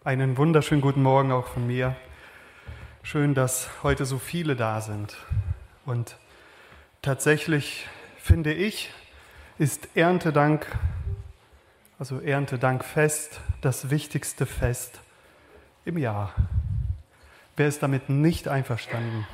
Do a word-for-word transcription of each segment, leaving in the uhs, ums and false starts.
Einen wunderschönen guten Morgen auch von mir. Schön, dass heute so viele da sind. Und tatsächlich finde ich, ist Erntedank, also Erntedankfest, das wichtigste Fest im Jahr. Wer ist damit nicht einverstanden?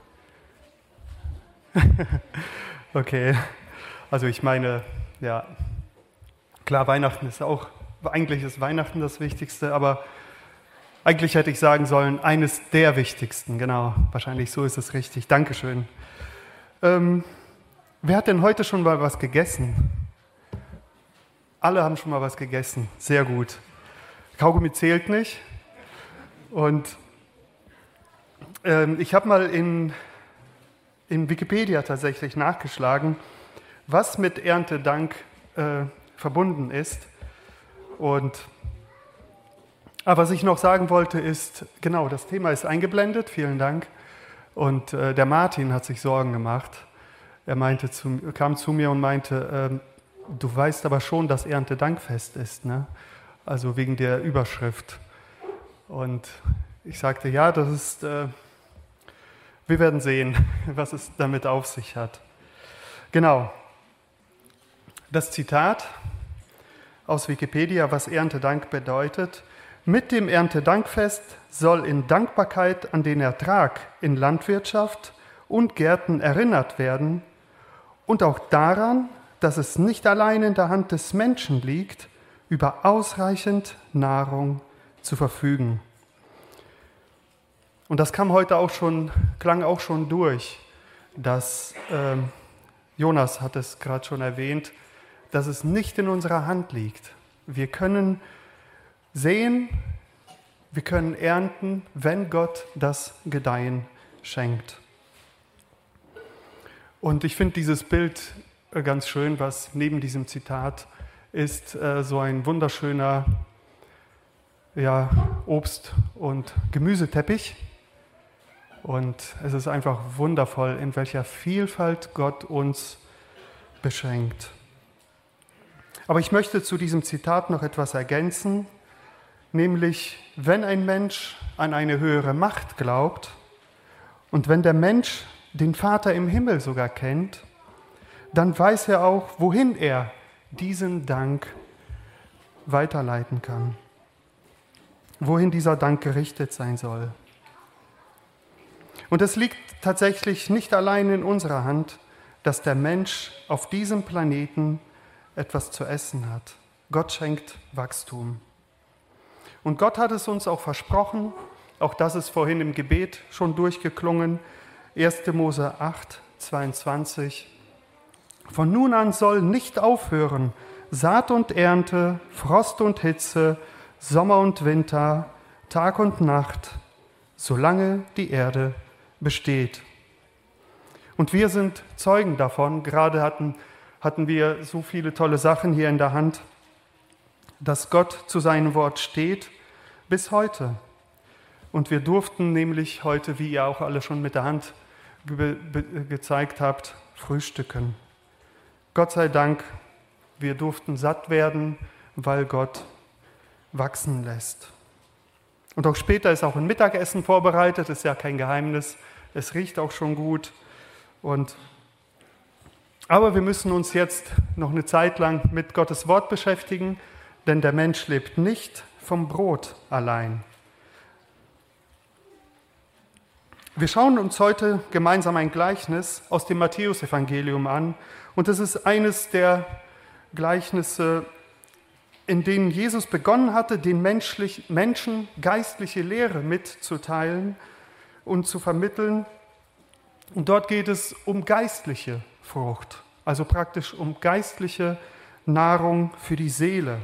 Okay, also ich meine, ja, klar, Weihnachten ist auch, eigentlich ist Weihnachten das Wichtigste, aber eigentlich hätte ich sagen sollen, eines der wichtigsten, genau, wahrscheinlich so ist es richtig. Dankeschön. Ähm, wer hat denn heute schon mal was gegessen? Alle haben schon mal was gegessen, sehr gut. Kaugummi zählt nicht. Und ähm, ich habe mal in, in Wikipedia tatsächlich nachgeschlagen, was mit Erntedank äh, verbunden ist. Und aber was ich noch sagen wollte ist, genau, das Thema ist eingeblendet, vielen Dank. Und äh, der Martin hat sich Sorgen gemacht. Er meinte zu, kam zu mir und meinte, ähm, du weißt aber schon, dass Erntedankfest ist, ne? Also wegen der Überschrift. Und ich sagte, ja, das ist, äh, wir werden sehen, was es damit auf sich hat. Genau, das Zitat aus Wikipedia, was Erntedank bedeutet: Mit dem Erntedankfest soll in Dankbarkeit an den Ertrag in Landwirtschaft und Gärten erinnert werden und auch daran, dass es nicht allein in der Hand des Menschen liegt, über ausreichend Nahrung zu verfügen. Und das kam heute auch schon, klang auch schon durch, dass ähm, Jonas hat es gerade schon erwähnt, dass es nicht in unserer Hand liegt. Wir können sehen, wir können ernten, wenn Gott das Gedeihen schenkt. Und ich finde dieses Bild ganz schön, was neben diesem Zitat ist, äh, so ein wunderschöner ja, Obst- und Gemüseteppich. Und es ist einfach wundervoll, in welcher Vielfalt Gott uns beschenkt. Aber ich möchte zu diesem Zitat noch etwas ergänzen, nämlich, wenn ein Mensch an eine höhere Macht glaubt und wenn der Mensch den Vater im Himmel sogar kennt, dann weiß er auch, wohin er diesen Dank weiterleiten kann, wohin dieser Dank gerichtet sein soll. Und es liegt tatsächlich nicht allein in unserer Hand, dass der Mensch auf diesem Planeten etwas zu essen hat. Gott schenkt Wachstum. Und Gott hat es uns auch versprochen, auch das ist vorhin im Gebet schon durchgeklungen, erster Mose acht, zweiundzwanzig. Von nun an soll nicht aufhören Saat und Ernte, Frost und Hitze, Sommer und Winter, Tag und Nacht, solange die Erde besteht. Und wir sind Zeugen davon, gerade hatten hatten wir so viele tolle Sachen hier in der Hand, dass Gott zu seinem Wort steht bis heute. Und wir durften nämlich heute, wie ihr auch alle schon mit der Hand ge- be- gezeigt habt, frühstücken. Gott sei Dank, wir durften satt werden, weil Gott wachsen lässt. Und auch später ist auch ein Mittagessen vorbereitet, ist ja kein Geheimnis. Es riecht auch schon gut. Und Aber wir müssen uns jetzt noch eine Zeit lang mit Gottes Wort beschäftigen, denn der Mensch lebt nicht vom Brot allein. Wir schauen uns heute gemeinsam ein Gleichnis aus dem Matthäusevangelium an. Und es ist eines der Gleichnisse, in denen Jesus begonnen hatte, den menschlich, Menschen geistliche Lehre mitzuteilen und zu vermitteln. Und dort geht es um geistliche Frucht, also praktisch um geistliche Nahrung für die Seele.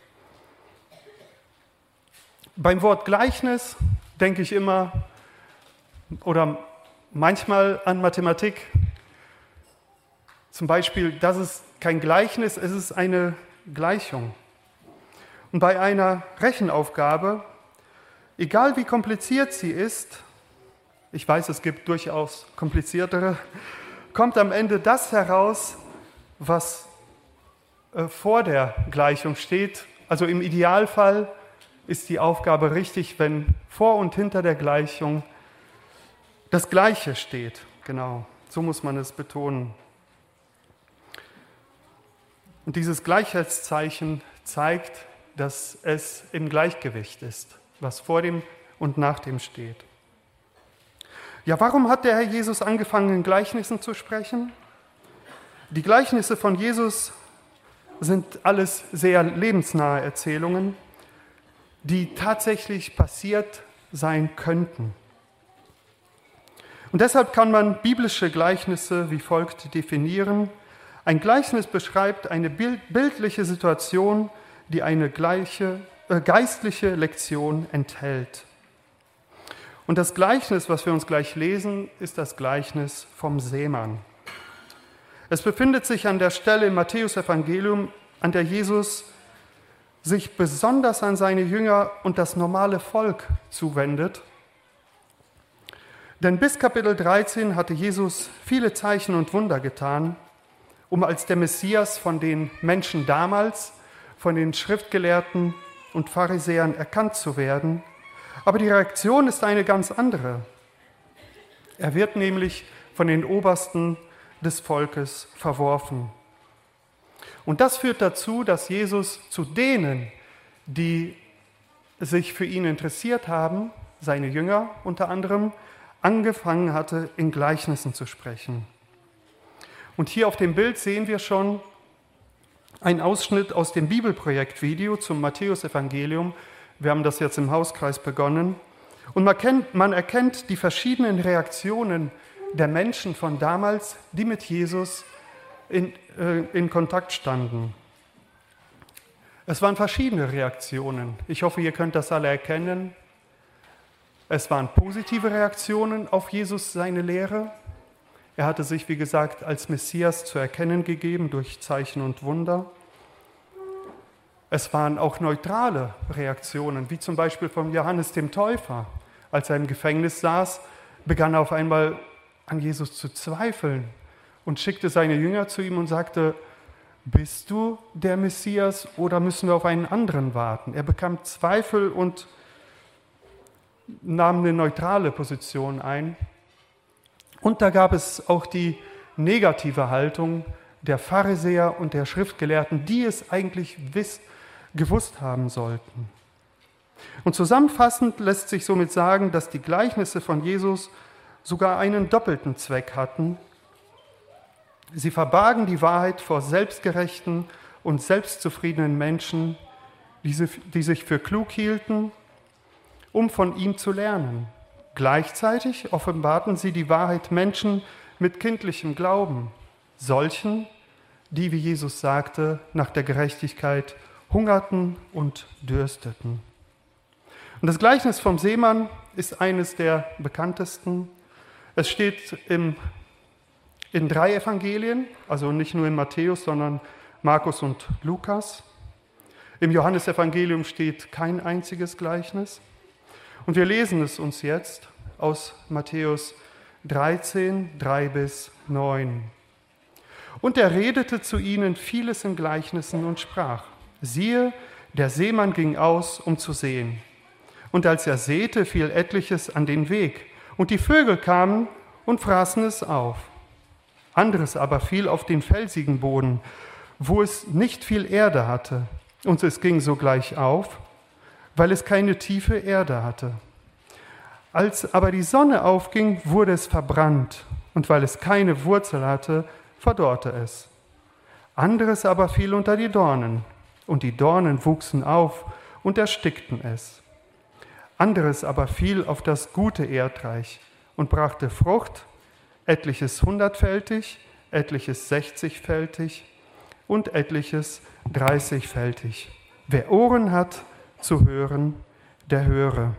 Beim Wort Gleichnis denke ich immer oder manchmal an Mathematik. Zum Beispiel, das ist kein Gleichnis, es ist eine Gleichung. Und bei einer Rechenaufgabe, egal wie kompliziert sie ist, ich weiß, es gibt durchaus kompliziertere, kommt am Ende das heraus, was äh, vor der Gleichung steht. Also im Idealfall ist die Aufgabe richtig, wenn vor und hinter der Gleichung das Gleiche steht. Genau, so muss man es betonen. Und dieses Gleichheitszeichen zeigt, dass es im Gleichgewicht ist, was vor dem und nach dem steht. Ja, warum hat der Herr Jesus angefangen, in Gleichnissen zu sprechen? Die Gleichnisse von Jesus sind alles sehr lebensnahe Erzählungen, die tatsächlich passiert sein könnten. Und deshalb kann man biblische Gleichnisse wie folgt definieren. Ein Gleichnis beschreibt eine bildliche Situation, die eine gleiche, äh, geistliche Lektion enthält. Und das Gleichnis, was wir uns gleich lesen, ist das Gleichnis vom Sämann. Es befindet sich an der Stelle im Matthäus-Evangelium, an der Jesus sich besonders an seine Jünger und das normale Volk zuwendet. Denn bis Kapitel dreizehn hatte Jesus viele Zeichen und Wunder getan, um als der Messias von den Menschen damals, von den Schriftgelehrten und Pharisäern erkannt zu werden. Aber die Reaktion ist eine ganz andere. Er wird nämlich von den Obersten des Volkes verworfen. Und das führt dazu, dass Jesus zu denen, die sich für ihn interessiert haben, seine Jünger unter anderem, angefangen hatte, in Gleichnissen zu sprechen. Und hier auf dem Bild sehen wir schon einen Ausschnitt aus dem Bibelprojektvideo zum Matthäus-Evangelium. Wir haben das jetzt im Hauskreis begonnen. Und man, kennt, man erkennt die verschiedenen Reaktionen der Menschen von damals, die mit Jesus in, äh, in Kontakt standen. Es waren verschiedene Reaktionen. Ich hoffe, ihr könnt das alle erkennen. Es waren positive Reaktionen auf Jesus, seine Lehre. Er hatte sich, wie gesagt, als Messias zu erkennen gegeben durch Zeichen und Wunder. Es waren auch neutrale Reaktionen, wie zum Beispiel von Johannes dem Täufer. Als er im Gefängnis saß, begann er auf einmal an Jesus zu zweifeln und schickte seine Jünger zu ihm und sagte, bist du der Messias oder müssen wir auf einen anderen warten? Er bekam Zweifel und nahm eine neutrale Position ein. Und da gab es auch die negative Haltung der Pharisäer und der Schriftgelehrten, die es eigentlich wiss, gewusst haben sollten. Und zusammenfassend lässt sich somit sagen, dass die Gleichnisse von Jesus sogar einen doppelten Zweck hatten. Sie verbargen die Wahrheit vor selbstgerechten und selbstzufriedenen Menschen, die sich für klug hielten, um von ihm zu lernen. Gleichzeitig offenbarten sie die Wahrheit Menschen mit kindlichem Glauben, solchen, die, wie Jesus sagte, nach der Gerechtigkeit hungerten und dürsteten. Und das Gleichnis vom Seemann ist eines der bekanntesten. Es steht im, in drei Evangelien, also nicht nur in Matthäus, sondern Markus und Lukas. Im Johannesevangelium steht kein einziges Gleichnis. Und wir lesen es uns jetzt aus Matthäus dreizehn, drei bis neun. Und er redete zu ihnen vieles in Gleichnissen und sprach, siehe, der Seemann ging aus, um zu säen. Und als er säte, fiel etliches an den Weg, und die Vögel kamen und fraßen es auf. Anderes aber fiel auf den felsigen Boden, wo es nicht viel Erde hatte, und es ging sogleich auf, weil es keine tiefe Erde hatte. Als aber die Sonne aufging, wurde es verbrannt, und weil es keine Wurzel hatte, verdorrte es. Anderes aber fiel unter die Dornen, und die Dornen wuchsen auf und erstickten es. Anderes aber fiel auf das gute Erdreich und brachte Frucht, etliches hundertfältig, etliches sechzigfältig und etliches dreißigfältig. Wer Ohren hat zu hören, der höre.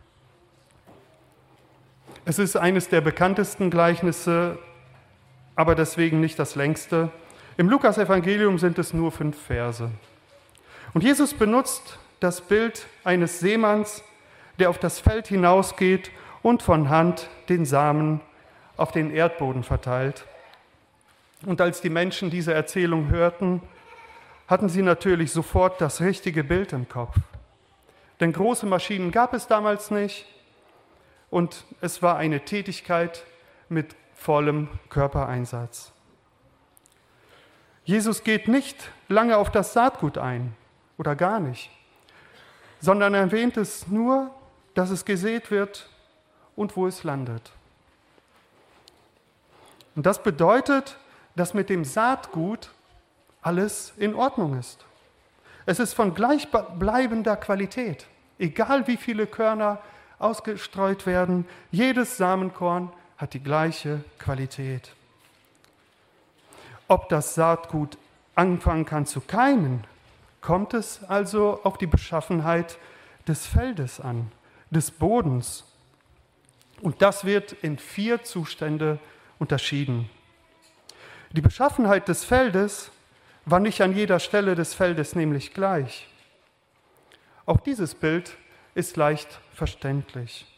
Es ist eines der bekanntesten Gleichnisse, aber deswegen nicht das längste. Im Lukas-Evangelium sind es nur fünf Verse. Und Jesus benutzt das Bild eines Seemanns, der auf das Feld hinausgeht und von Hand den Samen auf den Erdboden verteilt. Und als die Menschen diese Erzählung hörten, hatten sie natürlich sofort das richtige Bild im Kopf. Denn große Maschinen gab es damals nicht und es war eine Tätigkeit mit vollem Körpereinsatz. Jesus geht nicht lange auf das Saatgut ein oder gar nicht, sondern erwähnt es nur, dass es gesät wird und wo es landet. Und das bedeutet, dass mit dem Saatgut alles in Ordnung ist. Es ist von gleichbleibender Qualität, egal wie viele Körner ausgestreut werden, jedes Samenkorn hat die gleiche Qualität. Ob das Saatgut anfangen kann zu keimen, kommt es also auf die Beschaffenheit des Feldes an, des Bodens. Und das wird in vier Zustände unterschieden. Die Beschaffenheit des Feldes war nicht an jeder Stelle des Feldes nämlich gleich. Auch dieses Bild ist leicht verständlich.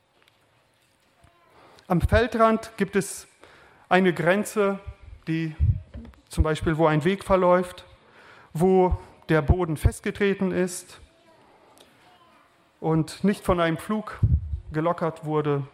Am Feldrand gibt es eine Grenze, die zum Beispiel, wo ein Weg verläuft, wo der Boden festgetreten ist und nicht von einem Flug gelockert wurde.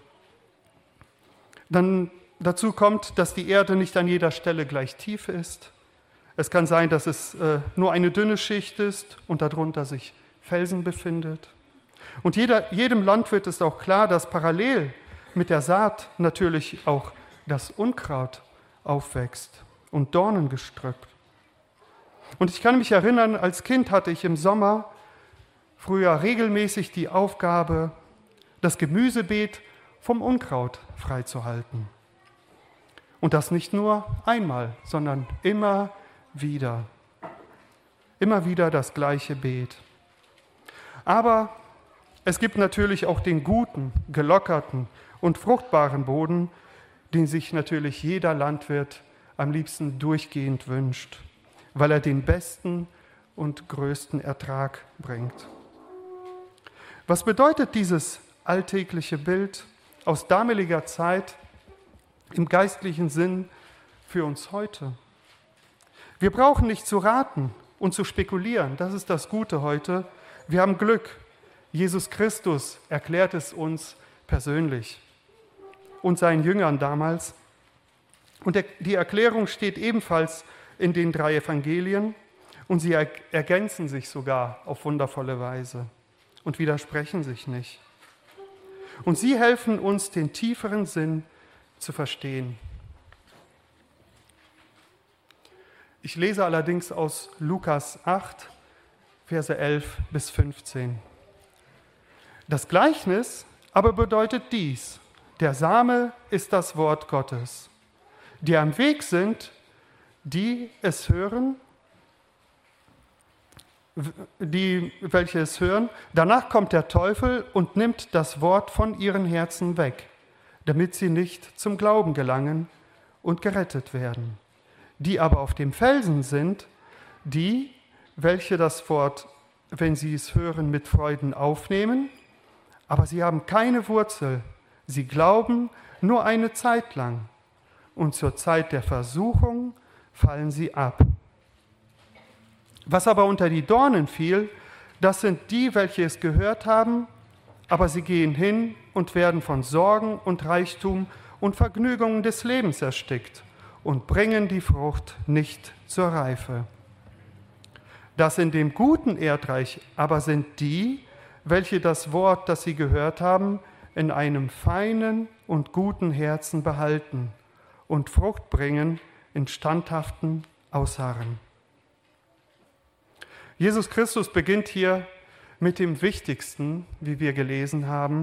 Dann dazu kommt, dass die Erde nicht an jeder Stelle gleich tief ist. Es kann sein, dass es äh, nur eine dünne Schicht ist und darunter sich Felsen befindet. Und jeder, jedem Landwirt ist auch klar, dass parallel mit der Saat natürlich auch das Unkraut aufwächst und Dornengestrüpp. Und ich kann mich erinnern, als Kind hatte ich im Sommer früher regelmäßig die Aufgabe, das Gemüsebeet vom Unkraut freizuhalten. Und das nicht nur einmal, sondern immer wieder. Immer wieder das gleiche Beet. Aber es gibt natürlich auch den guten, gelockerten und fruchtbaren Boden, den sich natürlich jeder Landwirt am liebsten durchgehend wünscht, weil er den besten und größten Ertrag bringt. Was bedeutet dieses alltägliche Bild aus damaliger Zeit im geistlichen Sinn für uns heute? Wir brauchen nicht zu raten und zu spekulieren, das ist das Gute heute. Wir haben Glück. Jesus Christus erklärt es uns persönlich und seinen Jüngern damals. Und die Erklärung steht ebenfalls in den drei Evangelien und sie ergänzen sich sogar auf wundervolle Weise und widersprechen sich nicht. Und sie helfen uns, den tieferen Sinn zu verstehen. Ich lese allerdings aus Lukas acht, Verse elf bis fünfzehn. Das Gleichnis aber bedeutet dies: Der Same ist das Wort Gottes. Die am Weg sind, die es hören, die, welche es hören, danach kommt der Teufel und nimmt das Wort von ihren Herzen weg, damit sie nicht zum Glauben gelangen und gerettet werden. Die aber auf dem Felsen sind, die, welche das Wort, wenn sie es hören, mit Freuden aufnehmen, aber sie haben keine Wurzel, sie glauben nur eine Zeit lang und zur Zeit der Versuchung fallen sie ab. Was aber unter die Dornen fiel, das sind die, welche es gehört haben, aber sie gehen hin und werden von Sorgen und Reichtum und Vergnügungen des Lebens erstickt und bringen die Frucht nicht zur Reife. Das in dem guten Erdreich aber sind die, welche das Wort, das sie gehört haben, in einem feinen und guten Herzen behalten und Frucht bringen in standhaften Ausharren. Jesus Christus beginnt hier mit dem Wichtigsten, wie wir gelesen haben.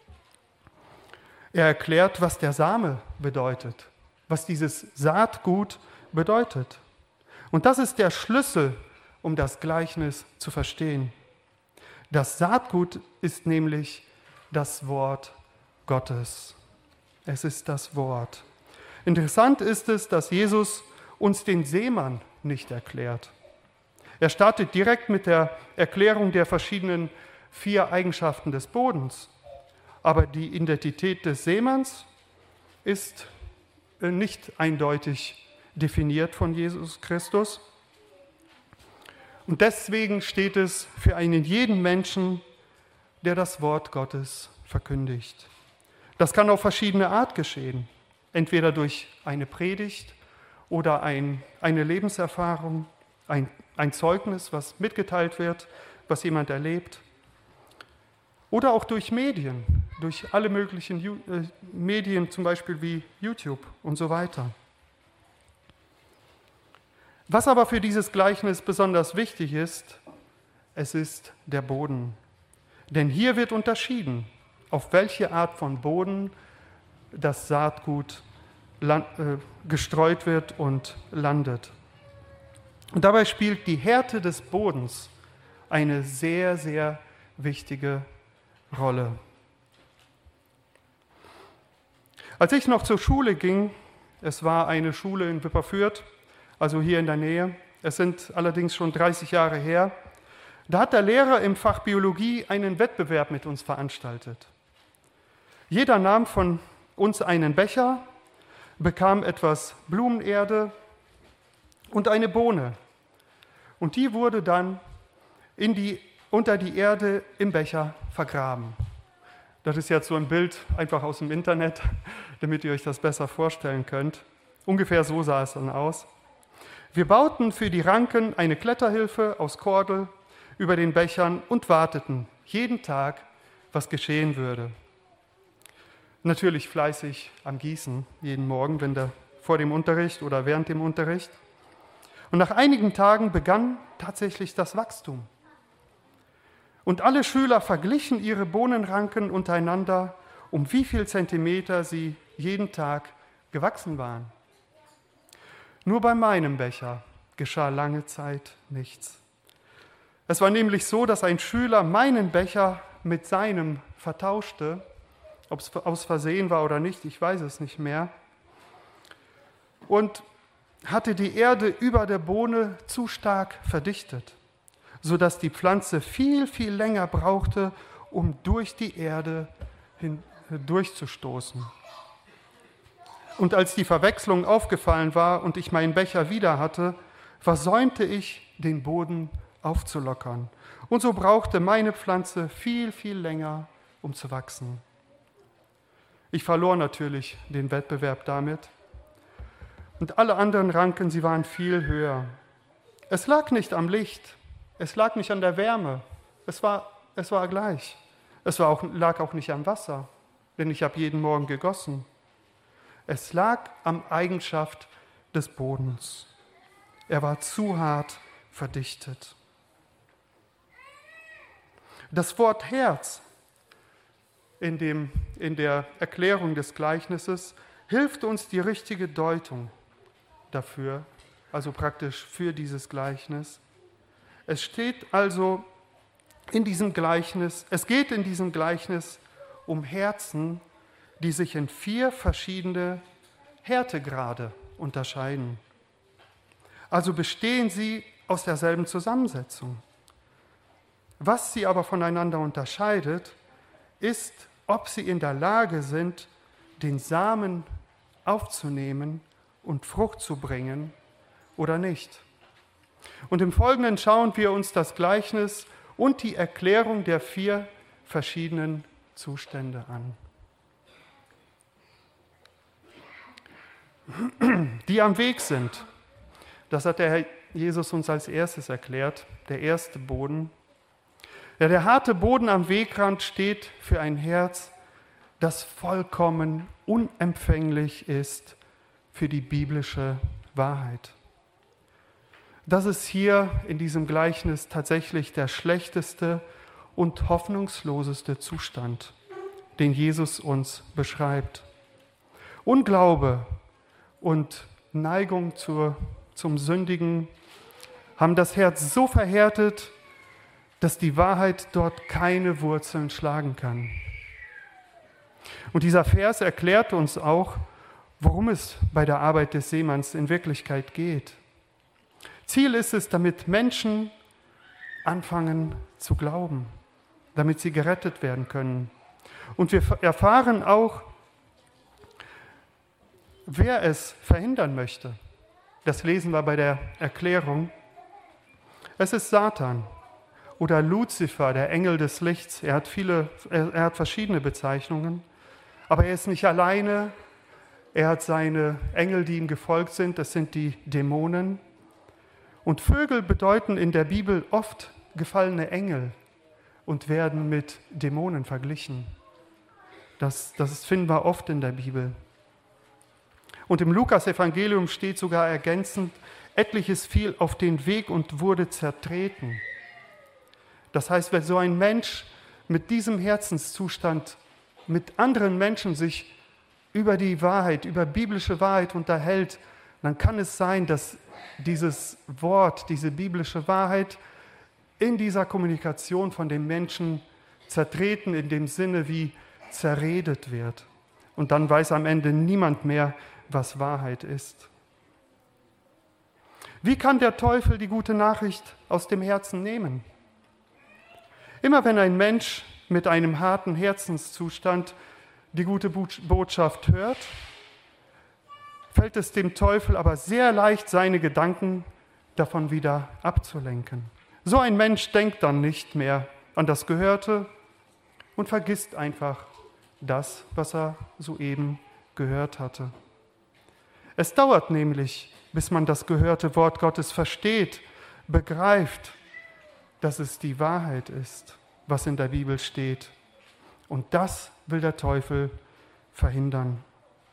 Er erklärt, was der Same bedeutet, was dieses Saatgut bedeutet. Und das ist der Schlüssel, um das Gleichnis zu verstehen. Das Saatgut ist nämlich das Wort Gottes. Es ist das Wort. Interessant ist es, dass Jesus uns den Seemann nicht erklärt. Er startet direkt mit der Erklärung der verschiedenen vier Eigenschaften des Bodens. Aber die Identität des Seemanns ist nicht eindeutig definiert von Jesus Christus. Und deswegen steht es für einen jeden Menschen der das Wort Gottes verkündigt. Das kann auf verschiedene Art geschehen, entweder durch eine Predigt oder ein, eine Lebenserfahrung, ein, ein Zeugnis, was mitgeteilt wird, was jemand erlebt, oder auch durch Medien, durch alle möglichen Ju- äh, Medien, zum Beispiel wie YouTube und so weiter. Was aber für dieses Gleichnis besonders wichtig ist, es ist der Boden. Denn hier wird unterschieden, auf welche Art von Boden das Saatgut land, äh, gestreut wird und landet. Und dabei spielt die Härte des Bodens eine sehr, sehr wichtige Rolle. Als ich noch zur Schule ging, es war eine Schule in Wipperfürth, also hier in der Nähe, es sind allerdings schon dreißig Jahre her, da hat der Lehrer im Fach Biologie einen Wettbewerb mit uns veranstaltet. Jeder nahm von uns einen Becher, bekam etwas Blumenerde und eine Bohne. Und die wurde dann in die, unter die Erde im Becher vergraben. Das ist jetzt so ein Bild einfach aus dem Internet, damit ihr euch das besser vorstellen könnt. Ungefähr so sah es dann aus. Wir bauten für die Ranken eine Kletterhilfe aus Kordel über den Bechern und warteten jeden Tag, was geschehen würde. Natürlich fleißig am Gießen, jeden Morgen, wenn der, vor dem Unterricht oder während dem Unterricht. Und nach einigen Tagen begann tatsächlich das Wachstum. Und alle Schüler verglichen ihre Bohnenranken untereinander, um wie viel Zentimeter sie jeden Tag gewachsen waren. Nur bei meinem Becher geschah lange Zeit nichts. Es war nämlich so, dass ein Schüler meinen Becher mit seinem vertauschte, ob es aus Versehen war oder nicht, ich weiß es nicht mehr, und hatte die Erde über der Bohne zu stark verdichtet, sodass die Pflanze viel, viel länger brauchte, um durch die Erde hindurchzustoßen. Und als die Verwechslung aufgefallen war und ich meinen Becher wieder hatte, versäumte ich, den Boden aufzulockern. Und so brauchte meine Pflanze viel, viel länger, um zu wachsen. Ich verlor natürlich den Wettbewerb damit. Und alle anderen Ranken, sie waren viel höher. Es lag nicht am Licht, es lag nicht an der Wärme, es war, es war gleich. Es war auch, lag auch nicht am Wasser, denn ich habe jeden Morgen gegossen. Es lag am Eigenschaft des Bodens. Er war zu hart verdichtet. Das Wort Herz in, dem, in der Erklärung des Gleichnisses hilft uns die richtige Deutung dafür, also praktisch für dieses Gleichnis. Es steht also in diesem Gleichnis, es geht in diesem Gleichnis um Herzen, die sich in vier verschiedene Härtegrade unterscheiden. Also bestehen sie aus derselben Zusammensetzung. Was sie aber voneinander unterscheidet, ist, ob sie in der Lage sind, den Samen aufzunehmen und Frucht zu bringen oder nicht. Und im Folgenden schauen wir uns das Gleichnis und die Erklärung der vier verschiedenen Zustände an. Die am Weg sind, das hat der Herr Jesus uns als erstes erklärt, der erste Boden. Ja, der harte Boden am Wegrand steht für ein Herz, das vollkommen unempfänglich ist für die biblische Wahrheit. Das ist hier in diesem Gleichnis tatsächlich der schlechteste und hoffnungsloseste Zustand, den Jesus uns beschreibt. Unglaube und Neigung zur, zum Sündigen haben das Herz so verhärtet, dass die Wahrheit dort keine Wurzeln schlagen kann. Und dieser Vers erklärt uns auch, worum es bei der Arbeit des Seemanns in Wirklichkeit geht. Ziel ist es, damit Menschen anfangen zu glauben, damit sie gerettet werden können. Und wir erfahren auch, wer es verhindern möchte. Das lesen wir bei der Erklärung. Es ist Satan. oder Luzifer, der Engel des Lichts. Er hat viele, er, er hat verschiedene Bezeichnungen, aber er ist nicht alleine. Er hat seine Engel, die ihm gefolgt sind, das sind die Dämonen. Und Vögel bedeuten in der Bibel oft gefallene Engel und werden mit Dämonen verglichen. Das, das finden wir oft in der Bibel. Und im Lukas-Evangelium steht sogar ergänzend, etliches fiel auf den Weg und wurde zertreten. Das heißt, wenn so ein Mensch mit diesem Herzenszustand mit anderen Menschen sich über die Wahrheit, über biblische Wahrheit unterhält, dann kann es sein, dass dieses Wort, diese biblische Wahrheit in dieser Kommunikation von dem Menschen zertreten, in dem Sinne wie zerredet wird. Und dann weiß am Ende niemand mehr, was Wahrheit ist. Wie kann der Teufel die gute Nachricht aus dem Herzen nehmen? Immer wenn ein Mensch mit einem harten Herzenszustand die gute Botschaft hört, fällt es dem Teufel aber sehr leicht, seine Gedanken davon wieder abzulenken. So ein Mensch denkt dann nicht mehr an das Gehörte und vergisst einfach das, was er soeben gehört hatte. Es dauert nämlich, bis man das gehörte Wort Gottes versteht, begreift, dass es die Wahrheit ist, was in der Bibel steht. Und das will der Teufel verhindern.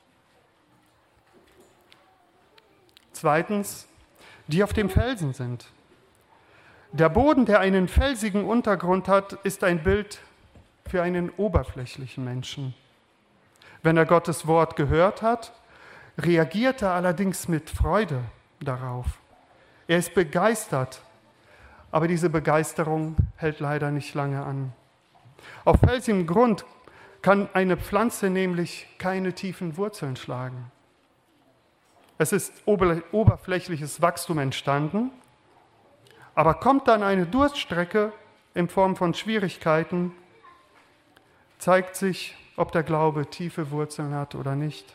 Zweitens, die auf dem Felsen sind. Der Boden, der einen felsigen Untergrund hat, ist ein Bild für einen oberflächlichen Menschen. Wenn er Gottes Wort gehört hat, reagiert er allerdings mit Freude darauf. Er ist begeistert, aber diese Begeisterung hält leider nicht lange an. Auf felsigem Grund kann eine Pflanze nämlich keine tiefen Wurzeln schlagen. Es ist oberflächliches Wachstum entstanden, aber kommt dann eine Durststrecke in Form von Schwierigkeiten, zeigt sich, ob der Glaube tiefe Wurzeln hat oder nicht.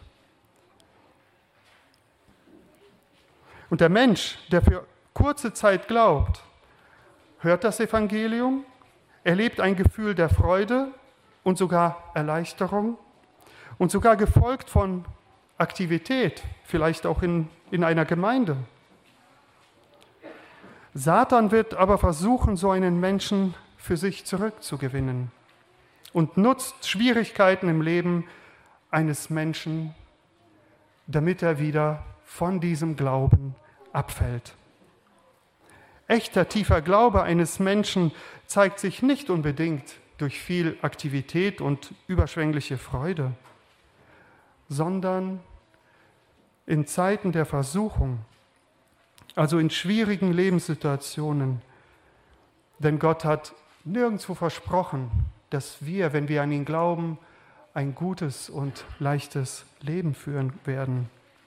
Und der Mensch, der für kurze Zeit glaubt, hört das Evangelium, erlebt ein Gefühl der Freude und sogar Erleichterung und sogar gefolgt von Aktivität, vielleicht auch in, in einer Gemeinde. Satan wird aber versuchen, so einen Menschen für sich zurückzugewinnen und nutzt Schwierigkeiten im Leben eines Menschen, damit er wieder von diesem Glauben abfällt. Echter, tiefer Glaube eines Menschen zeigt sich nicht unbedingt durch viel Aktivität und überschwängliche Freude, sondern in Zeiten der Versuchung, also in schwierigen Lebenssituationen. Denn Gott hat nirgendwo versprochen, dass wir, wenn wir an ihn glauben, ein gutes und leichtes Leben führen werden.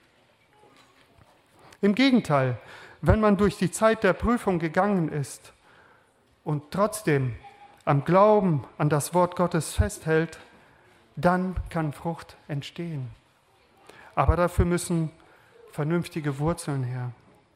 Im Gegenteil, wenn man durch die Zeit der Prüfung gegangen ist und trotzdem am Glauben an das Wort Gottes festhält, dann kann Frucht entstehen. Aber dafür müssen vernünftige Wurzeln her.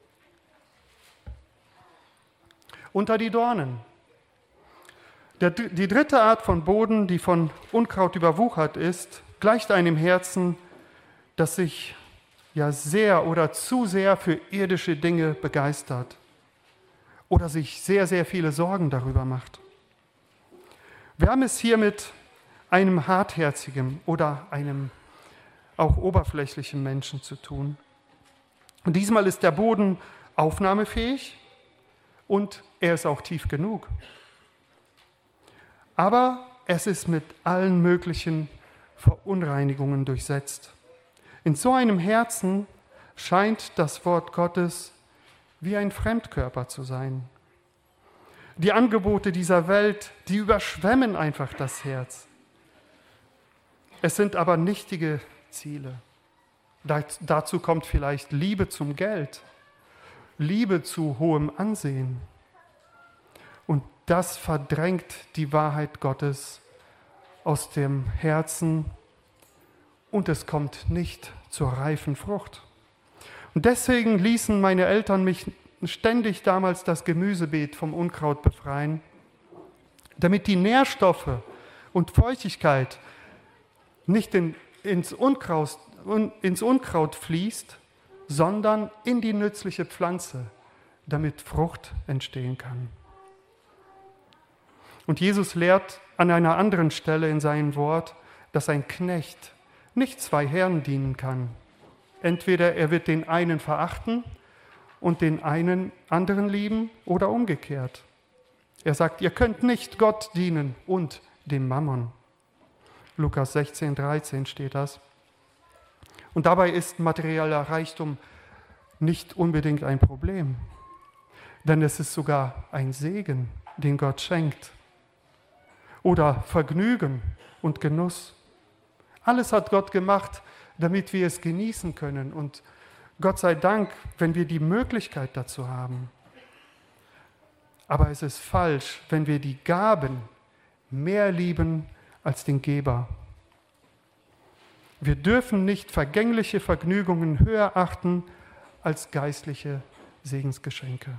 Unter die Dornen. Der, die dritte Art von Boden, die von Unkraut überwuchert ist, gleicht einem Herzen, das sich ja sehr oder zu sehr für irdische Dinge begeistert oder sich sehr, sehr viele Sorgen darüber macht. Wir haben es hier mit einem hartherzigen oder einem auch oberflächlichen Menschen zu tun. Und diesmal ist der Boden aufnahmefähig und er ist auch tief genug. Aber es ist mit allen möglichen Verunreinigungen durchsetzt. In so einem Herzen scheint das Wort Gottes wie ein Fremdkörper zu sein. Die Angebote dieser Welt, die überschwemmen einfach das Herz. Es sind aber nichtige Ziele. Dazu kommt vielleicht Liebe zum Geld, Liebe zu hohem Ansehen. Und das verdrängt die Wahrheit Gottes aus dem Herzen und es kommt nicht zur reifen Frucht. Und deswegen ließen meine Eltern mich ständig damals das Gemüsebeet vom Unkraut befreien. damit die Nährstoffe und Feuchtigkeit nicht in, ins, Unkraut, ins Unkraut fließt, sondern in die nützliche Pflanze, damit Frucht entstehen kann. Und Jesus lehrt an einer anderen Stelle in seinem Wort, dass ein Knecht nicht zwei Herren dienen kann. Entweder er wird den einen verachten und den einen anderen lieben oder umgekehrt. Er sagt, ihr könnt nicht Gott dienen und dem Mammon. Lukas sechzehn, dreizehn steht das. Und dabei ist materieller Reichtum nicht unbedingt ein Problem, denn es ist sogar ein Segen, den Gott schenkt. Oder Vergnügen und Genuss. Alles hat Gott gemacht, damit wir es genießen können. Und Gott sei Dank, wenn wir die Möglichkeit dazu haben. Aber es ist falsch, wenn wir die Gaben mehr lieben als den Geber. Wir dürfen nicht vergängliche Vergnügungen höher achten als geistliche Segensgeschenke.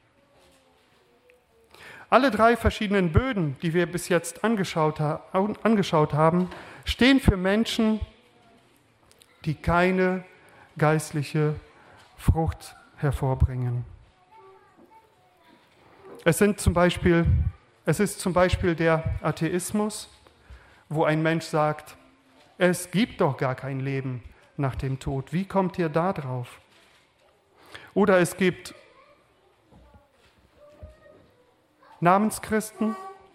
Alle drei verschiedenen Böden, die wir bis jetzt angeschaut, angeschaut haben, stehen für Menschen, die keine geistliche Frucht hervorbringen. Es sind zum Beispiel, es ist zum Beispiel der Atheismus, wo ein Mensch sagt, es gibt doch gar kein Leben nach dem Tod. Wie kommt ihr da drauf? Oder es gibt Namenschristen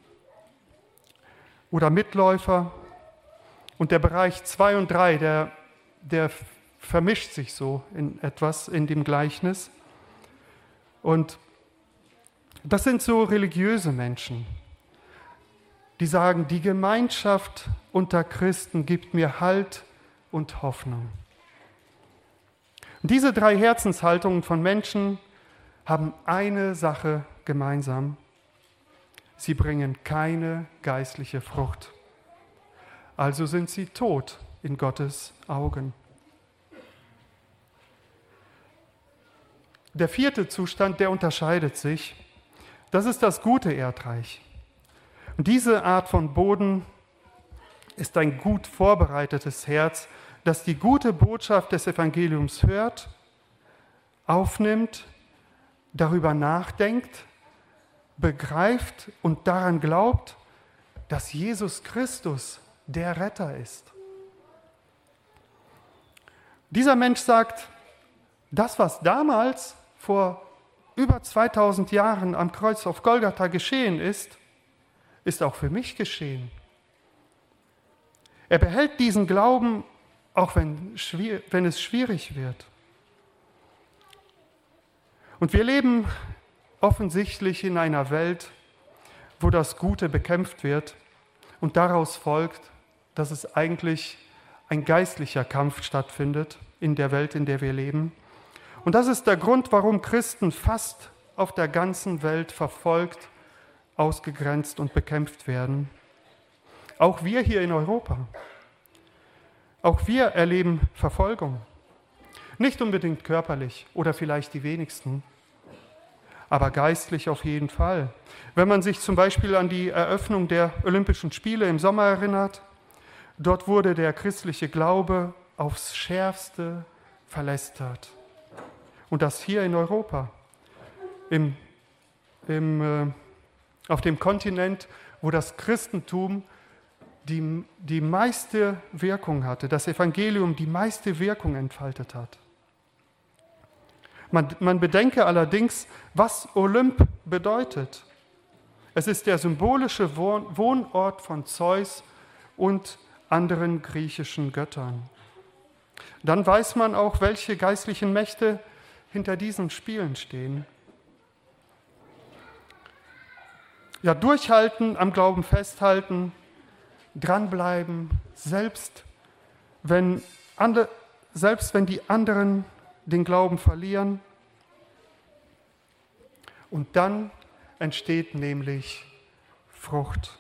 oder Mitläufer. Und der Bereich zwei und drei, der, der vermischt sich so in etwas in dem Gleichnis. Und das sind so religiöse Menschen, die sagen, die Gemeinschaft unter Christen gibt mir Halt und Hoffnung. Und diese drei Herzenshaltungen von Menschen haben eine Sache gemeinsam. Sie bringen keine geistliche Frucht. Also sind sie tot in Gottes Augen. Der vierte Zustand, der unterscheidet sich. Das ist das gute Erdreich. Und diese Art von Boden ist ein gut vorbereitetes Herz, das die gute Botschaft des Evangeliums hört, aufnimmt, darüber nachdenkt, begreift und daran glaubt, dass Jesus Christus der Retter ist. Dieser Mensch sagt, das, was damals vor über zweitausend Jahren am Kreuz auf Golgatha geschehen ist, ist auch für mich geschehen. Er behält diesen Glauben, auch wenn, wenn es schwierig wird. Und wir leben offensichtlich in einer Welt, wo das Gute bekämpft wird und daraus folgt, dass es eigentlich ein geistlicher Kampf stattfindet in der Welt, in der wir leben. Und das ist der Grund, warum Christen fast auf der ganzen Welt verfolgt, ausgegrenzt und bekämpft werden. Auch wir hier in Europa. Auch wir erleben Verfolgung. Nicht unbedingt körperlich oder vielleicht die wenigsten, aber geistlich auf jeden Fall. Wenn man sich zum Beispiel an die Eröffnung der Olympischen Spiele im Sommer erinnert, dort wurde der christliche Glaube aufs Schärfste verlästert. Und das hier in Europa, im, im, äh, auf dem Kontinent, wo das Christentum die, die meiste Wirkung hatte, das Evangelium die meiste Wirkung entfaltet hat. Man, man bedenke allerdings, was Olymp bedeutet. Es ist der symbolische Wohn, Wohnort von Zeus und anderen griechischen Göttern. Dann weiß man auch, welche geistlichen Mächte hinter diesen Spielen stehen. Ja, durchhalten, am Glauben festhalten, dranbleiben, selbst wenn, andre, selbst wenn die anderen den Glauben verlieren. Und dann entsteht nämlich Frucht.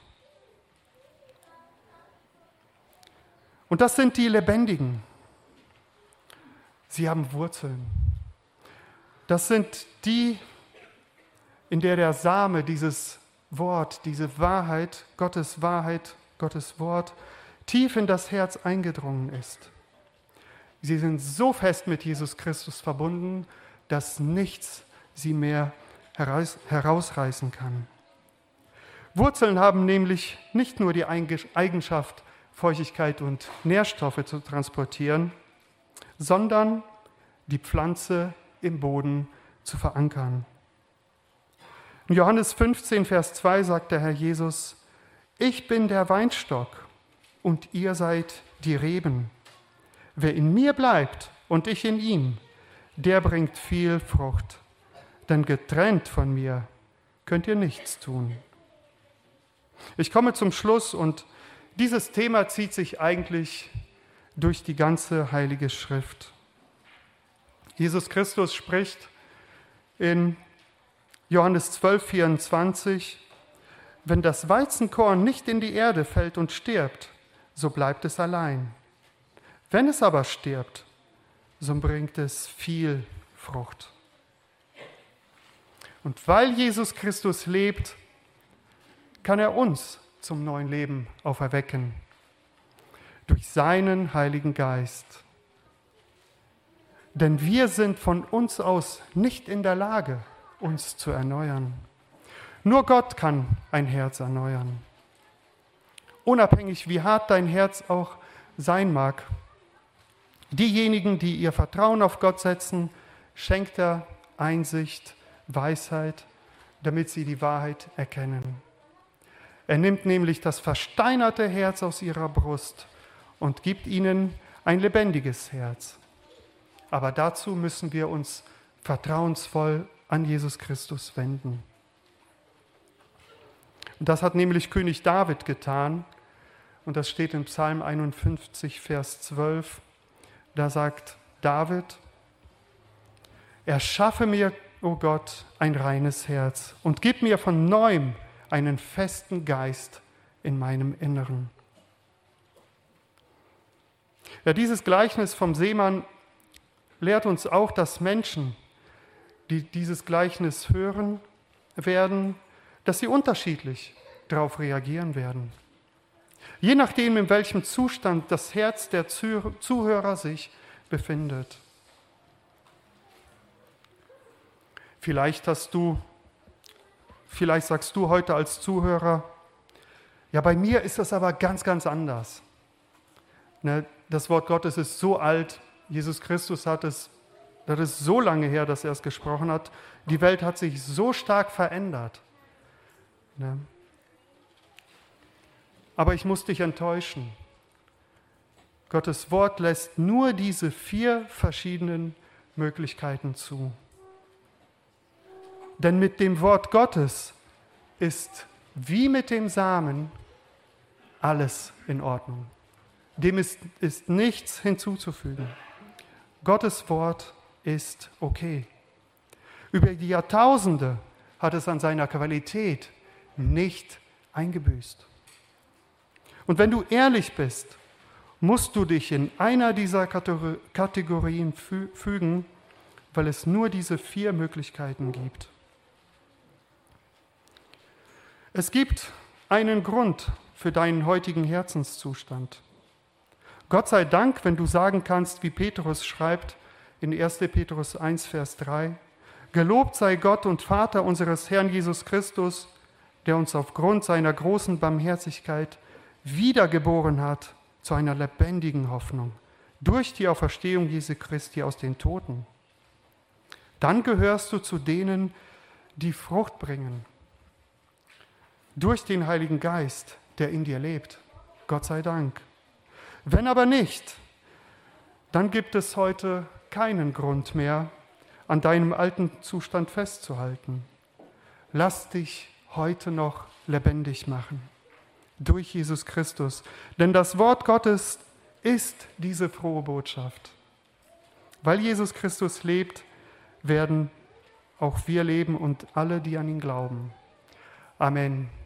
Und das sind die Lebendigen. Sie haben Wurzeln. Das sind die, in der der Same dieses Wort, diese Wahrheit, Gottes Wahrheit, Gottes Wort, tief in das Herz eingedrungen ist. Sie sind so fest mit Jesus Christus verbunden, dass nichts sie mehr heraus, herausreißen kann. Wurzeln haben nämlich nicht nur die Eigenschaft, Feuchtigkeit und Nährstoffe zu transportieren, sondern die Pflanze im Boden zu verankern. In Johannes fünfzehn, Vers zwei sagt der Herr Jesus, ich bin der Weinstock und ihr seid die Reben. Wer in mir bleibt und ich in ihm, der bringt viel Frucht. Denn getrennt von mir könnt ihr nichts tun. Ich komme zum Schluss und dieses Thema zieht sich eigentlich durch die ganze Heilige Schrift. Jesus Christus spricht in Johannes zwölf, vierundzwanzig, wenn das Weizenkorn nicht in die Erde fällt und stirbt, so bleibt es allein. Wenn es aber stirbt, so bringt es viel Frucht. Und weil Jesus Christus lebt, kann er uns zum neuen Leben auferwecken. Durch seinen Heiligen Geist. Denn wir sind von uns aus nicht in der Lage, uns zu erneuern. Nur Gott kann ein Herz erneuern. Unabhängig, wie hart dein Herz auch sein mag. Diejenigen, die ihr Vertrauen auf Gott setzen, schenkt er Einsicht, Weisheit, damit sie die Wahrheit erkennen. Er nimmt nämlich das versteinerte Herz aus ihrer Brust und gibt ihnen ein lebendiges Herz. Aber dazu müssen wir uns vertrauensvoll an Jesus Christus wenden. Und das hat nämlich König David getan. Und das steht in Psalm einundfünfzig, Vers zwölf. Da sagt David, erschaffe mir, o Gott, ein reines Herz und gib mir von neuem einen festen Geist in meinem Inneren. Ja, dieses Gleichnis vom Seemann lehrt uns auch, dass Menschen, die dieses Gleichnis hören werden, dass sie unterschiedlich darauf reagieren werden. Je nachdem, in welchem Zustand das Herz der Zuhörer sich befindet. Vielleicht hast du, vielleicht sagst du heute als Zuhörer, ja, bei mir ist das aber ganz, ganz anders. Ne, das Wort Gottes ist so alt, Jesus Christus hat es, das ist so lange her, dass er es gesprochen hat. Die Welt hat sich so stark verändert. Ne? Aber ich muss dich enttäuschen. Gottes Wort lässt nur diese vier verschiedenen Möglichkeiten zu. Denn mit dem Wort Gottes ist wie mit dem Samen alles in Ordnung. Dem ist, ist nichts hinzuzufügen. Gottes Wort ist okay. Über die Jahrtausende hat es an seiner Qualität nicht eingebüßt. Und wenn du ehrlich bist, musst du dich in einer dieser Kategorien fügen, weil es nur diese vier Möglichkeiten gibt. Es gibt einen Grund für deinen heutigen Herzenszustand. Gott sei Dank, wenn du sagen kannst, wie Petrus schreibt in erster Petrus eins, Vers drei, gelobt sei Gott und Vater unseres Herrn Jesus Christus, der uns aufgrund seiner großen Barmherzigkeit wiedergeboren hat zu einer lebendigen Hoffnung durch die Auferstehung Jesu Christi aus den Toten. Dann gehörst du zu denen, die Frucht bringen, durch den Heiligen Geist, der in dir lebt. Gott sei Dank. Wenn aber nicht, dann gibt es heute keinen Grund mehr, an deinem alten Zustand festzuhalten. Lass dich heute noch lebendig machen. Durch Jesus Christus. Denn das Wort Gottes ist diese frohe Botschaft. Weil Jesus Christus lebt, werden auch wir leben und alle, die an ihn glauben. Amen.